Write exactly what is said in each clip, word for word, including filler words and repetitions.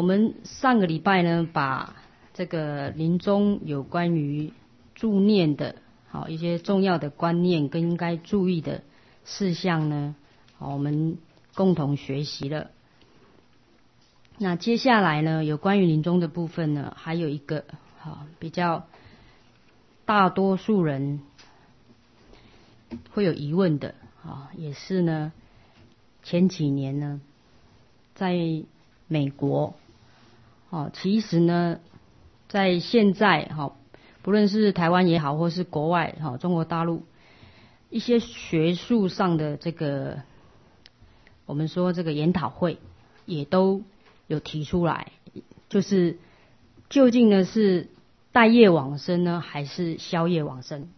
们上个礼拜呢，把这个临终有关于助念的，好一些重要的观念跟应该注意的事项呢，好我们共同学习了。那接下来呢，有关于临终的部分呢，还有一个好比较大多数人会有疑问的啊，也是呢前几年呢，在美国，哦，其实呢，在现在哈，不论是台湾也好，或是国外哈，中国大陆一些学术上的这个，我们说这个研讨会也都有提出来，就是究竟呢是带业往生呢，还是消业往生？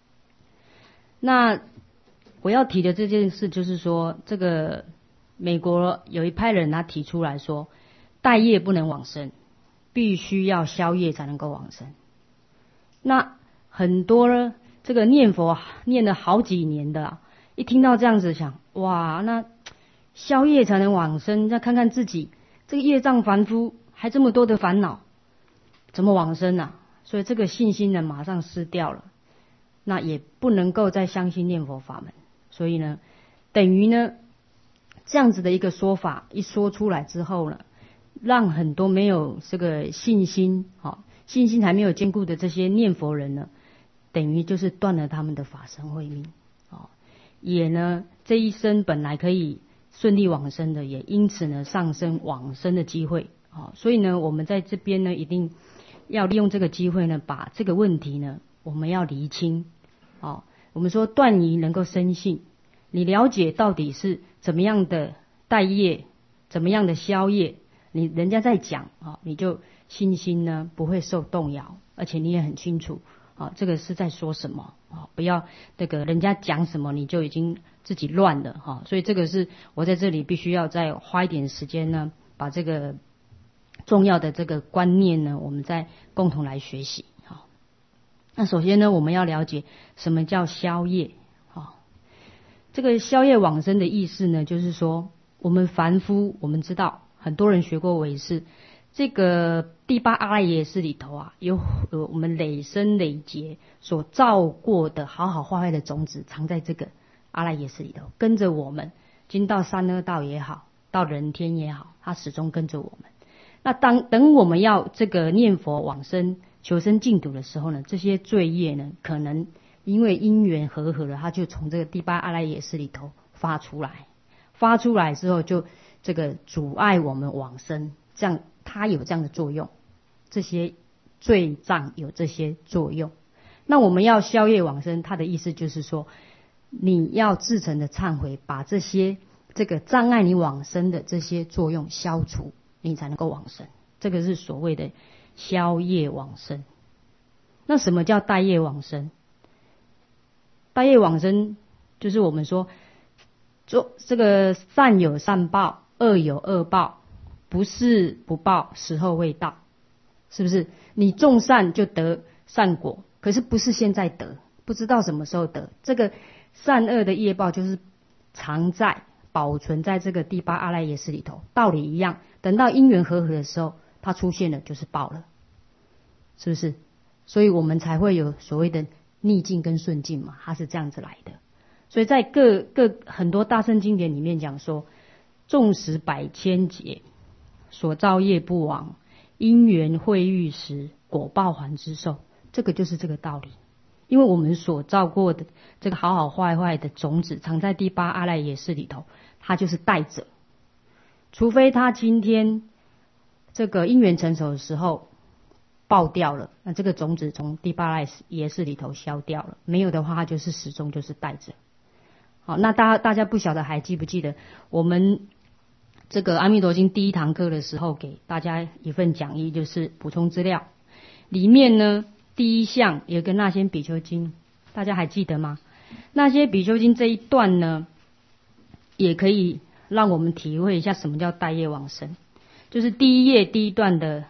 那我要提的这件事就是说，这个美国有一派人他提出来说，带业不能往生，必须要消业才能够往生。那很多呢，这个念佛念了好几年的，一听到这样子想，哇，那消业才能往生，再看看自己这个业障凡夫，还这么多的烦恼，怎么往生啊？所以这个信心呢，马上失掉了，那也不能够再相信念佛法门。所以呢，等于呢，这样子的一个说法一说出来之后呢，让很多没有这个信心，好信心还没有坚固的这些念佛人呢，等于就是断了他们的法身慧命，哦，也呢这一生本来可以顺利往生的，也因此呢上升往生的机会，哦，所以呢我们在这边呢一定要利用这个机会呢，把这个问题呢我们要厘清，哦，我们说断疑能够生信，你了解到底是怎么样的带业，怎么样的消业，你人家在讲啊，你就信心呢不会受动摇，而且你也很清楚啊，这个是在说什么啊，不要那个人家讲什么你就已经自己乱了哈，所以这个是我在这里必须要再花一点时间呢，把这个重要的这个观念呢，我们再共同来学习。好，那首先呢，我们要了解什么叫消业。好，这个消业往生的意思呢，就是说我们凡夫，我们知道很多人学过唯识，这个第八阿赖耶识里头啊，有有我们累生累劫所造过的好好坏坏的种子，藏在这个阿赖耶识里头，跟着我们，今到三恶道也好，到人天也好，它始终跟着我们。那当等我们要这个念佛往生求生净土的时候呢，这些罪业呢，可能因为因缘和合了，它就从这个第八阿赖耶识里头发出来，发出来之后就这个阻碍我们往生，这样它有这样的作用，这些罪障有这些作用。那我们要消业往生，它的意思就是说，你要至诚的忏悔，把这些这个障碍你往生的这些作用消除，你才能够往生。这个是所谓的消业往生。那什么叫带业往生？带业往生就是我们说，做这个善有善报，恶有恶报，不是不报，时候未到，是不是？你种善就得善果，可是不是现在得，不知道什么时候得。这个善恶的业报就是藏在保存在这个第八阿赖耶识里头，道理一样，等到因缘和合的时候，它出现了就是报了，是不是？所以我们才会有所谓的逆境跟顺境嘛，它是这样子来的。所以在各各很多大乘经典里面讲说，纵使百千劫，所造业不亡，因缘会遇时，果报还之受。这个就是这个道理。因为我们所造过的这个好好坏坏的种子，藏在第八阿赖耶识里头，它就是带着。除非他今天这个因缘成熟的时候爆掉了，那这个种子从第八阿赖耶识里头消掉了，没有的话，它就是始终就是带着。好，那大家大家不晓得还记不记得我们这个阿弥陀经第一堂课的时候，给大家一份讲义，就是补充资料，里面呢第一项有个那些比丘经，大家还记得吗？那些比丘经这一段呢，也可以让我们体会一下什么叫带业往生。就是第一页第一段的，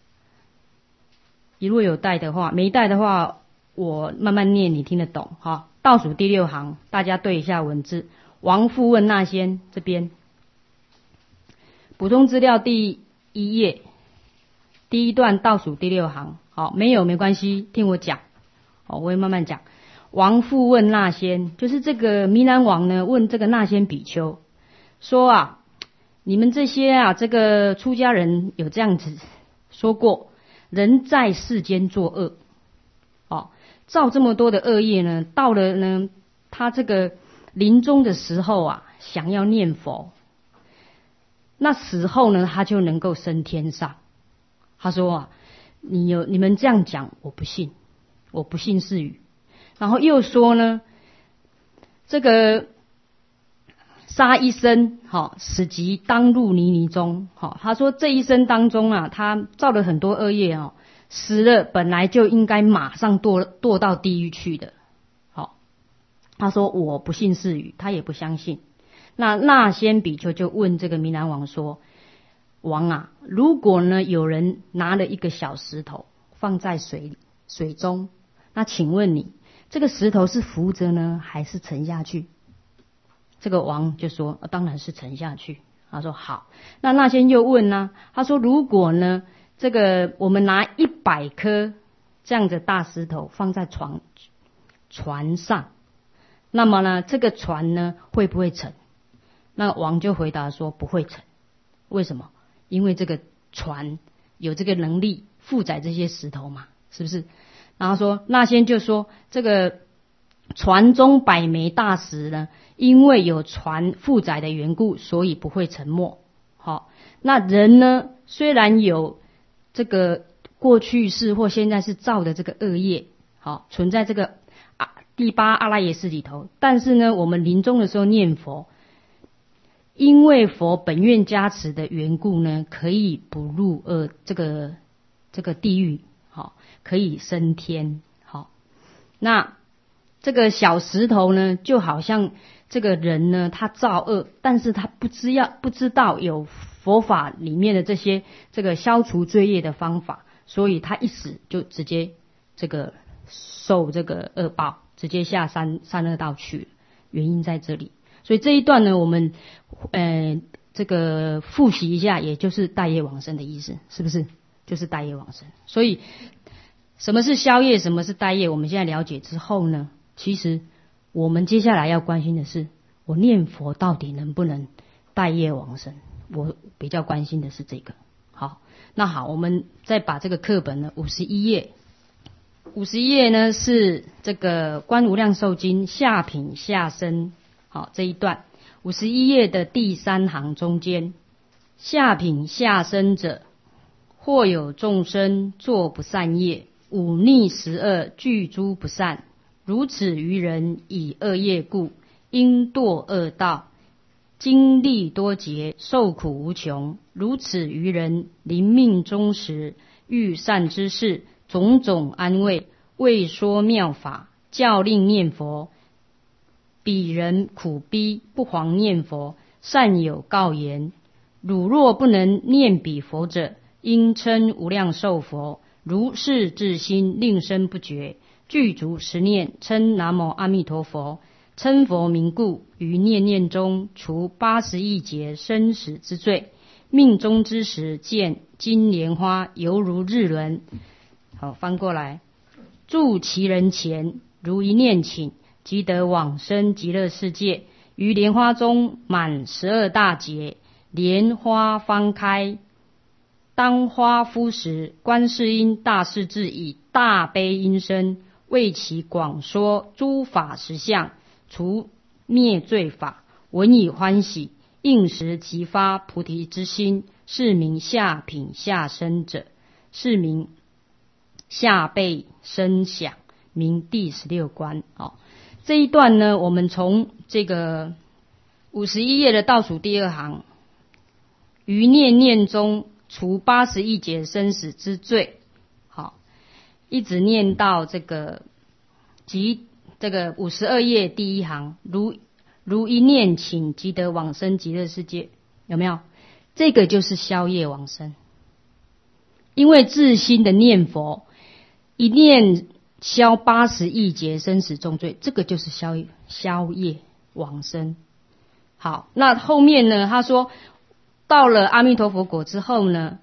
如果有带的话，没带的话我慢慢念，你听得懂哈。倒数第六行，大家对一下文字。王复问那仙这边，补充资料第一页第一段倒数第六行，好，没有没关系，听我讲，好，我会慢慢讲。王复问那仙，就是这个弥南王呢，问这个那仙比丘说啊，你们这些啊，这个出家人有这样子说过，人在世间作恶，哦，造这么多的恶业呢，到了呢，他这个临终的时候啊，想要念佛，那死后呢，他就能够升天上。他说啊，你有你们这样讲，我不信，我不信是语。然后又说呢，这个杀一生，好，死即当入泥泥中，好，他说这一生当中啊，他造了很多恶业哦，死了本来就应该马上堕堕到地狱去的，好，他说我不信是语，他也不相信。那那仙比丘就问这个弥南王说，王啊，如果呢有人拿了一个小石头放在水水中，那请问你这个石头是浮着呢，还是沉下去？这个王就说、啊、当然是沉下去。他说好。那那仙又问呢、啊，他说如果呢这个我们拿一百颗这样的大石头放在船船上，那么呢这个船呢会不会沉？那王就回答说不会沉。为什么？因为这个船有这个能力负载这些石头嘛，是不是？然后说那仙就说，这个船中百枚大石呢，因为有船负载的缘故，所以不会沉没。好，那人呢，虽然有这个过去世或现在是造的这个恶业，好，存在这个啊第八阿赖耶识里头，但是呢，我们临终的时候念佛，因为佛本愿加持的缘故呢，可以不入恶这个这个地狱。好，可以升天。好，那这个小石头呢，就好像这个人呢，他造恶，但是他不知要不知道有佛法里面的这些这个消除罪业的方法，所以他一死就直接这个受这个恶报，直接下三三恶道去了。原因在这里。所以这一段呢，我们呃这个复习一下，也就是带业往生的意思，是不是？就是带业往生。所以什么是消业，什么是带业，我们现在了解之后呢，其实我们接下来要关心的是，我念佛到底能不能带业往生？我比较关心的是这个。好，那好，我们再把这个课本呢，五十一页，五十一页呢是这个《观无量寿经》下品下生，好，这一段五十一页的第三行中间，下品下生者，或有众生作不善业，忤逆十恶，具诸不善，如此于人以恶业故，应堕恶道，经历多劫，受苦无穷。如此于人临命终时，遇善知识，种种安慰，为说妙法，教令念佛。彼人苦逼，不遑念佛，善有告言：汝若不能念彼佛者，应称无量寿佛。如是至心，令生不绝，具足十念，称南无阿弥陀佛。称佛名故，于念念中除八十亿劫生死之罪。命终之时，见金莲花犹如日轮。好，翻过来，住其人前，如一念顷，即得往生极乐世界。于莲花中满十二大劫，莲花方开。当花敷时，观世音大士至以大悲音声，为其广说诸法实相，除灭罪法，闻以欢喜，应时即发菩提之心，是名下品下生者，是名下辈生想，名第十六观。好，这一段呢，我们从这个五十一页的倒数第二行，于念念中除八十亿劫生死之罪，好，一直念到这个即这个五十二页第一行，如如一念顷，即得往生极乐世界，有没有？这个就是消业往生。因为自心的念佛，一念消八十亿劫生死重罪，这个就是消消业往生。好，那后面呢，他说到了阿弥陀佛果之后呢，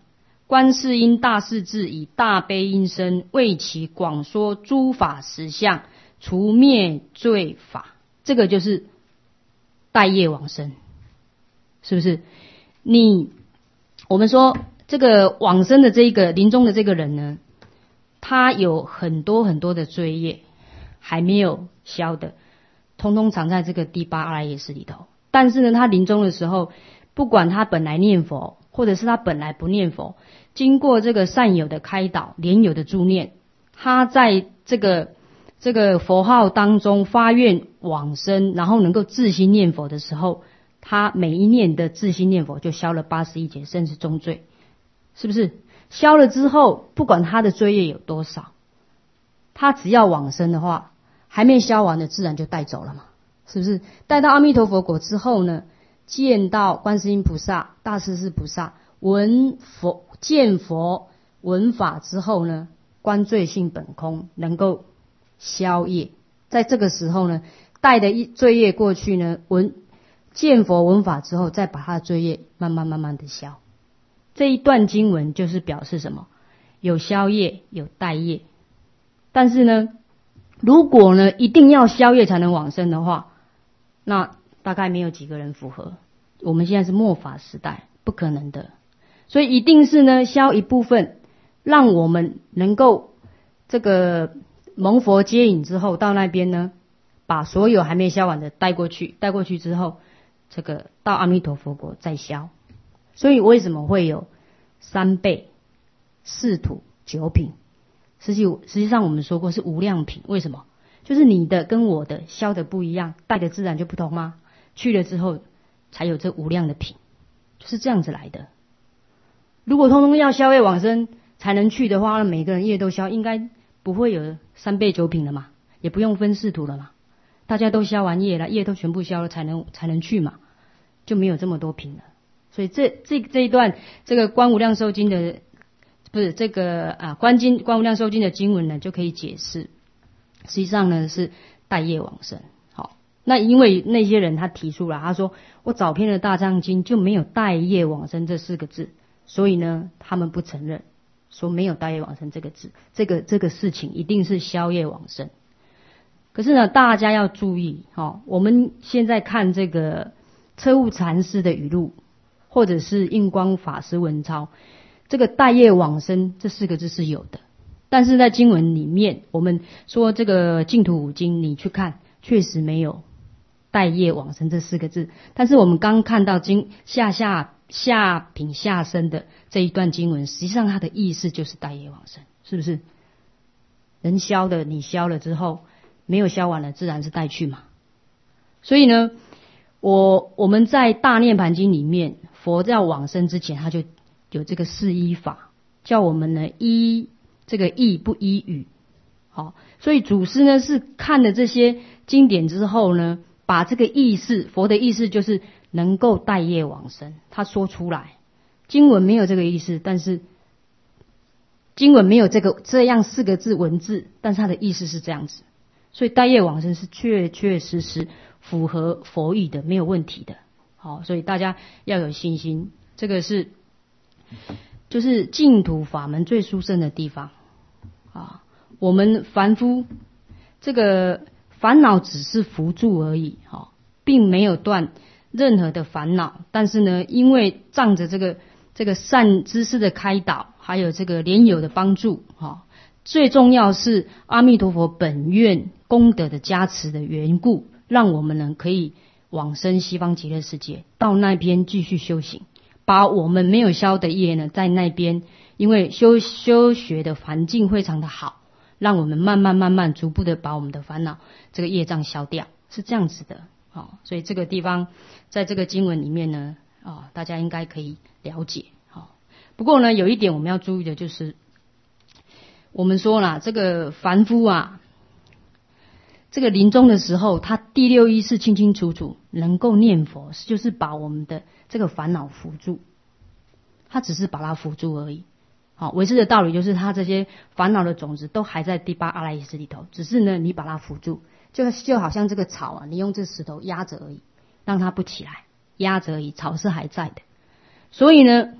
观世音大士至，以大悲音声为其广说诸法实相，除灭罪法。这个就是带业往生，是不是？你我们说这个往生的这一个临终的这个人呢，他有很多很多的罪业还没有消的，通通藏在这个第八阿赖耶识里头。但是呢，他临终的时候，不管他本来念佛，或者是他本来不念佛，经过这个善友的开导，莲友的助念，他在这个这个佛号当中发愿往生，然后能够自心念佛的时候，他每一念的自心念佛就消了八十一劫甚至重罪，是不是？消了之后，不管他的罪业有多少，他只要往生的话，还没消完的自然就带走了嘛，是不是？带到阿弥陀佛国之后呢，见到观世音菩萨、大势至菩萨，闻佛见佛闻法之后呢，观罪性本空，能够消业。在这个时候呢，带的罪业过去呢，闻见佛闻法之后，再把他的罪业慢慢慢慢的消。这一段经文就是表示什么？有消业，有带业。但是呢，如果呢一定要消业才能往生的话，那大概没有几个人符合。我们现在是末法时代，不可能的。所以一定是呢消一部分，让我们能够这个蒙佛接引之后，到那边呢，把所有还没消完的带过去，带过去之后，这个到阿弥陀佛国再消。所以为什么会有三倍、四土、九品？实际实际上我们说过是无量品。为什么？就是你的跟我的消的不一样，带的自然就不同吗？去了之后才有这无量的品，就是这样子来的。如果通通要消业往生才能去的话，每个人业都消，应该不会有三倍九品了嘛，也不用分四土了嘛，大家都消完业了，业都全部消了才能才能去嘛，就没有这么多品了。所以这这这一段这个观无量寿经的不是这个啊观经观无量寿经的经文呢，就可以解释，实际上呢是带业往生。好，那因为那些人他提出了，他说我早篇的大藏经就没有带业往生这四个字，所以呢他们不承认，说没有带业往生这个字，这个这个事情一定是消业往生。可是呢，大家要注意，哦，我们现在看这个车务禅师的语录，或者是印光法师文钞，这个带业往生这四个字是有的，但是在经文里面，我们说这个净土五经你去看，确实没有带业往生这四个字。但是我们刚看到经下下下品下生的这一段经文，实际上它的意思就是带业往生，是不是？人消的你消了之后，没有消完了，自然是带去嘛。所以呢，我我们在大涅盘经里面，佛在往生之前，他就有这个四依法，叫我们呢依这个义不依语。好，所以祖师呢是看了这些经典之后呢，把这个意思，佛的意思就是能够带业往生，他说出来。经文没有这个意思，但是经文没有这个这样四个字文字，但是它的意思是这样子。所以带业往生是确确实实符合佛意的，没有问题的。好，所以大家要有信心，这个是就是净土法门最殊胜的地方啊。我们凡夫这个烦恼只是扶助而已，哈，并没有断任何的烦恼。但是呢，因为仗着这个这个善知识的开导，还有这个莲友的帮助，哈，最重要是阿弥陀佛本愿功德的加持的缘故，让我们呢可以往生西方极乐世界，到那边继续修行，把我们没有消的业呢，在那边因为修修学的环境非常的好，让我们慢慢慢慢逐步的把我们的烦恼这个业障消掉，是这样子的。好，所以这个地方在这个经文里面呢，啊，大家应该可以了解。好，不过呢，有一点我们要注意的就是，我们说啦，这个凡夫啊，这个临终的时候，他第六意识清清楚楚，能够念佛，就是把我们的这个烦恼扶住，他只是把它扶住而已。好，唯识的道理就是，他这些烦恼的种子都还在第八阿赖耶识里头，只是呢，你把它扶住，就就好像这个草啊，你用这石头压着而已，让它不起来，压着而已，草是还在的。所以呢，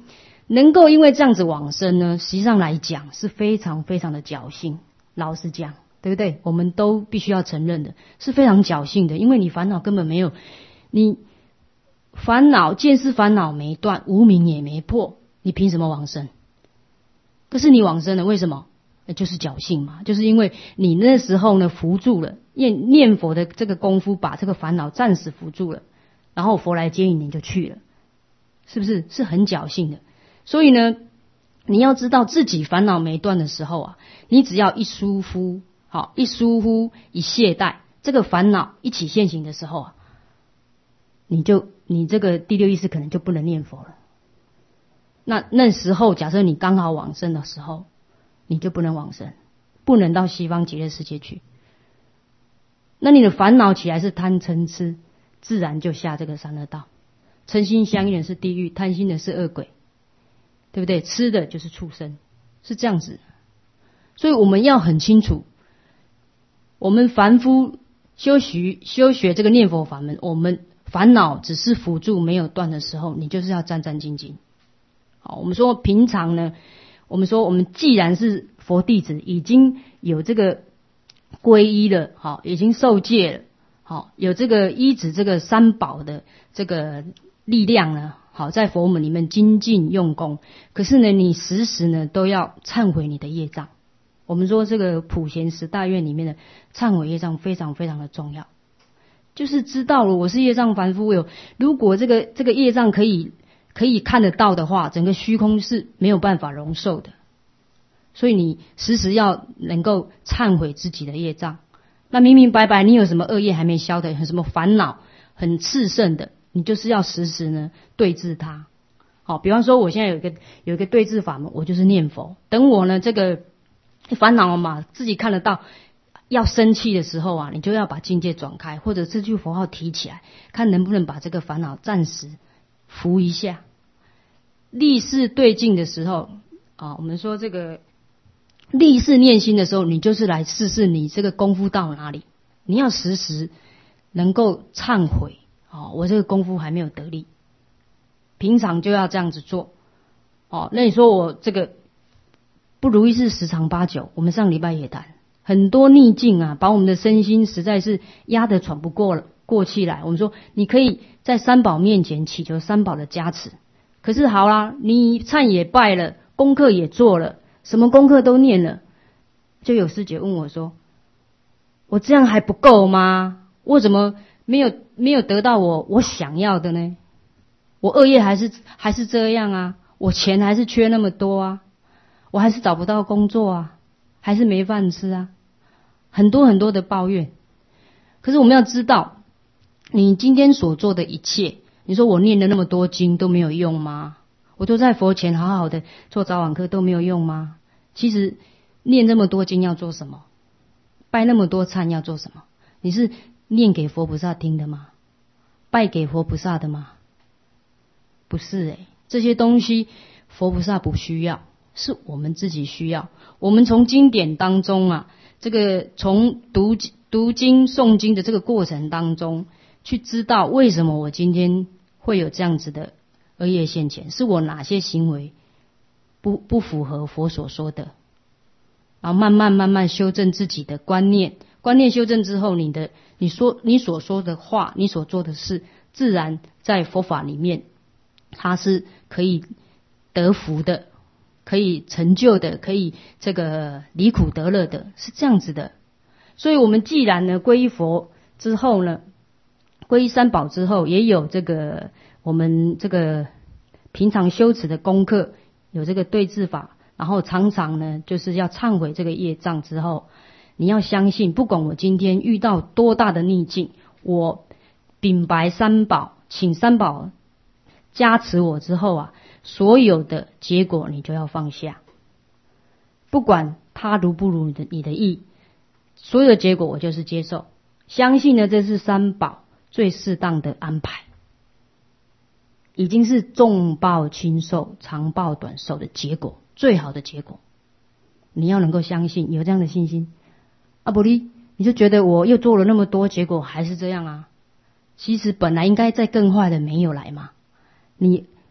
能够因为这样子往生呢，实际上来讲是非常非常的侥幸。老实讲，对不对？我们都必须要承认的，是非常侥幸的，因为你烦恼根本没有，你烦恼见思烦恼没断，无明也没破，你凭什么往生？可是你往生了，为什么？就是侥幸嘛，就是因为你那时候呢扶住了，念念佛的这个功夫，把这个烦恼暂时扶住了，然后佛来接引你就去了，是不是？是很侥幸的。所以呢，你要知道自己烦恼没断的时候啊，你只要一疏忽，好，一疏忽一懈怠，这个烦恼一起现行的时候啊，你就你这个第六意识可能就不能念佛了。那那时候假设你刚好往生的时候，你就不能往生，不能到西方极乐世界去。那你的烦恼起来是贪嗔痴，自然就下这个三恶道。嗔心相应的是地狱，贪心的是恶鬼，对不对？吃的就是畜生，是这样子。所以我们要很清楚，我们凡夫修学修学这个念佛法门，我们烦恼只是辅助没有断的时候，你就是要战战兢兢。好，我们说平常呢，我们说我们既然是佛弟子，已经有这个皈依了，好，已经受戒了，好，有这个依止这个三宝的这个力量呢，好，在佛门里面精进用功。可是呢，你时时呢都要忏悔你的业障。我们说这个普贤十大愿里面的忏悔业障非常非常的重要，就是知道了我是业障凡夫有，如果这个这个业障可以可以看得到的话，整个虚空是没有办法容受的。所以你时时要能够忏悔自己的业障。那明明白白你有什么恶业还没消的，有什么烦恼很炽盛的，你就是要时时呢对治它。好，比方说我现在有一个有一个对治法门，我就是念佛。等我呢这个烦恼嘛自己看得到要生气的时候啊，你就要把境界转开，或者这句佛号提起来，看能不能把这个烦恼暂时扶一下。立誓对境的时候啊，我们说这个立誓念心的时候，你就是来试试你这个功夫到哪里。你要时时能够忏悔，哦，我这个功夫还没有得力，平常就要这样子做。哦，那你说我这个不如意事十常八九，我们上礼拜也谈，很多逆境啊，把我们的身心实在是压得喘不过了过气来。我们说你可以在三宝面前祈求三宝的加持，可是好啦，你忏也拜了，功课也做了，什么功课都念了，就有师姐问我说，我这样还不够吗？我怎么没有没有得到我我想要的呢？我恶业还是还是这样啊，我钱还是缺那么多啊，我还是找不到工作啊，还是没饭吃啊，很多很多的抱怨。可是我们要知道，你今天所做的一切，你说我念了那么多经都没有用吗？我都在佛前好好的做早晚课都没有用吗？其实念那么多经要做什么？拜那么多忏要做什么？你是念给佛菩萨听的吗？拜给佛菩萨的吗？不是诶、欸、这些东西佛菩萨不需要，是我们自己需要。我们从经典当中啊，这个从读读经诵经的这个过程当中，去知道为什么我今天会有这样子的恶业现前，是我哪些行为不不符合佛所说的，然后慢慢慢慢修正自己的观念，观念修正之后，你的你说你所说的话，你所做的事，自然在佛法里面，它是可以得福的，可以成就的，可以这个离苦得乐的，是这样子的。所以我们既然呢皈依佛之后呢，皈依三宝之后，也有这个我们这个平常修持的功课，有这个对治法，然后常常呢就是要忏悔这个业障之后，你要相信，不管我今天遇到多大的逆境，我禀白三宝，请三宝加持我之后啊，所有的结果你就要放下，不管他如不如你的你的意，所有的结果我就是接受，相信呢这是三宝最适当的安排，已经是重报轻受长报短受的结果，最好的结果。你要能够相信，有这样的信心啊，不然你就觉得我又做了那么多，结果还是这样啊。其实本来应该再更坏的没有来嘛，你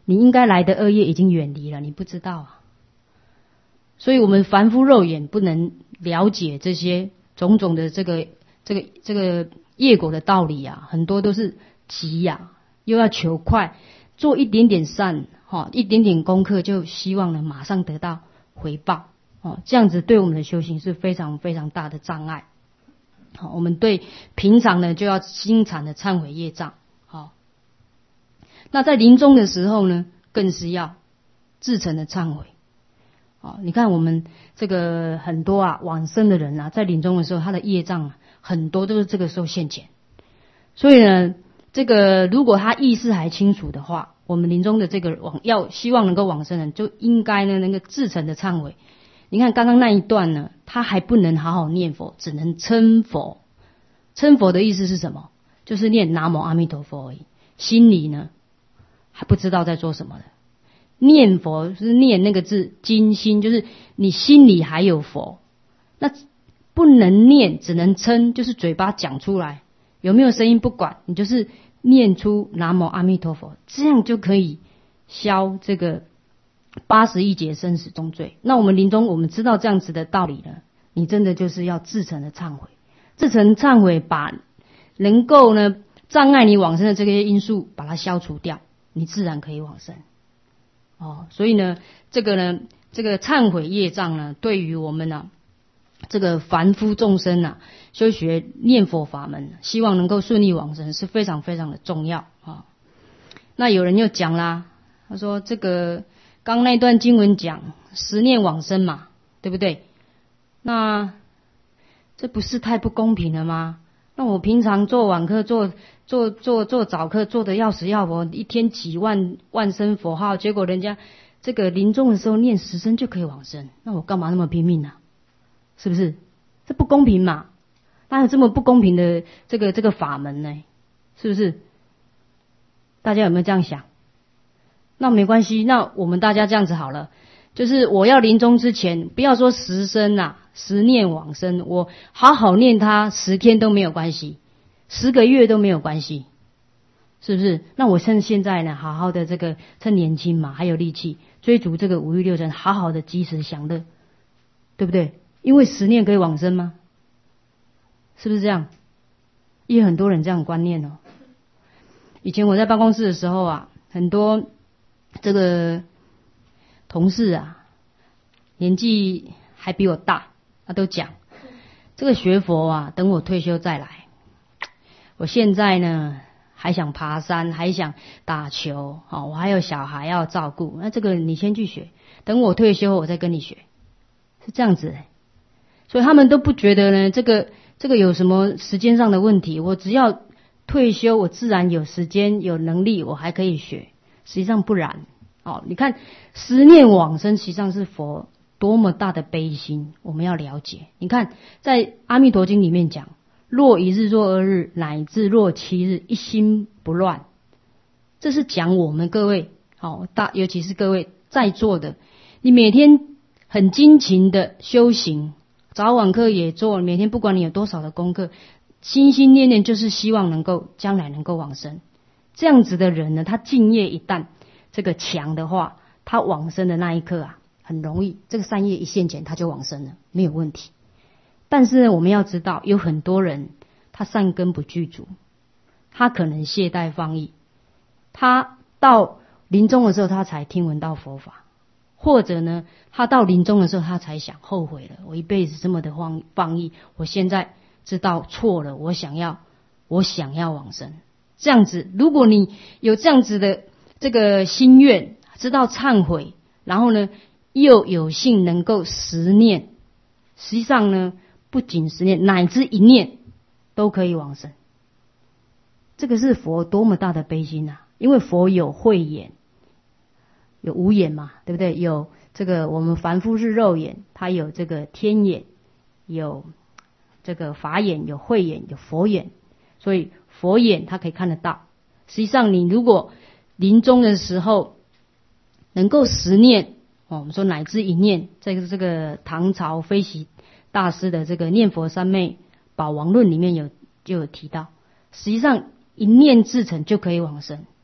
你应该来的恶业已经远离了，你不知道啊。所以我们凡夫肉眼不能了解这些种种的这个这个这个业果的道理啊，很多都是急呀、啊，又要求快，做一点点善，哈，一点点功课就希望呢马上得到回报，哦，这样子对我们的修行是非常非常大的障碍。好，我们对平常呢就要经常的忏悔业障，好，那在临终的时候呢，更是要至诚的忏悔。哦，你看我们这个很多啊往生的人啊，在临终的时候，他的业障啊很多都是这个时候现前。所以呢，这个如果他意识还清楚的话，我们临终的这个往要希望能够往生人，就应该呢能够至诚的忏悔。你看刚刚那一段呢，他还不能好好念佛，只能称佛。称佛的意思是什么？就是念南无阿弥陀佛而已，心里呢还不知道在做什么的。念佛是念那个字精心，就是你心里还有佛。那不能念，只能称，就是嘴巴讲出来，有没有声音不管，你就是念出南无阿弥陀佛，这样就可以消这个八十一劫生死重罪。那我们临终我们知道这样子的道理呢，你真的就是要至诚的忏悔，至诚忏悔，把能够呢障碍你往生的这些因素把它消除掉，你自然可以往生。哦，所以呢，这个呢，这个忏悔业障呢，对于我们呢、啊，这个凡夫众生啊，修学念佛法门，希望能够顺利往生，是非常非常的重要啊、哦。那有人又讲啦，他说这个刚那段经文讲十念往生嘛，对不对？那这不是太不公平了吗？那我平常做晚课、做做做做早课做的要死要活，一天几万万声佛号，结果人家这个临终的时候念十声就可以往生，那我干嘛那么拼命呢、啊？是不是？这不公平嘛？哪有这么不公平的这个这个法门呢？是不是？大家有没有这样想？那没关系，那我们大家这样子好了，就是我要临终之前，不要说十声啊，十念往生，我好好念它十天都没有关系，十个月都没有关系，是不是？那我趁现在呢，好好的这个趁年轻嘛，还有力气追逐这个五欲六尘，好好的及时享乐，对不对？因为十念可以往生吗？是不是这样？也有很多人这样观念哦。以前我在办公室的时候啊，很多这个同事啊，年纪还比我大，他都讲这个学佛啊，等我退休再来。我现在呢，还想爬山，还想打球，哦，我还有小孩要照顾，那这个你先去学，等我退休我再跟你学，是这样子的。所以他们都不觉得呢，这个这个有什么时间上的问题，我只要退休，我自然有时间有能力，我还可以学。实际上不然。哦，你看十念往生，实际上是佛多么大的悲心，我们要了解。你看在阿弥陀经里面讲，若一日，若二日，乃至若七日，一心不乱。这是讲我们各位，哦，大尤其是各位在座的，你每天很精勤的修行，早晚课也做，每天不管你有多少的功课，心心念念就是希望能够将来能够往生。这样子的人呢，他敬业一旦这个强的话，他往生的那一刻啊，很容易，这个善业一现前，他就往生了，没有问题。但是呢，我们要知道，有很多人他善根不具足，他可能懈怠放逸，他到临终的时候他才听闻到佛法，或者呢，他到临终的时候他才想后悔了，我一辈子这么的放放逸，我现在知道错了，我想要我想要往生。这样子，如果你有这样子的这个心愿，知道忏悔，然后呢又有幸能够十念，实际上呢不仅十念，乃至一念都可以往生。这个是佛多么大的悲心啊！因为佛有慧眼，有无眼嘛，对不对？有这个我们凡夫是肉眼，他有这个天眼，有这个法眼，有慧眼，有佛眼。所以佛眼他可以看得到。实际上你如果临终的时候能够十念，哦，我们说乃至一念，这个这个唐朝飞喜大师的这个念佛三昧宝王论里面有就有提到，实际上一念至诚就可以往生。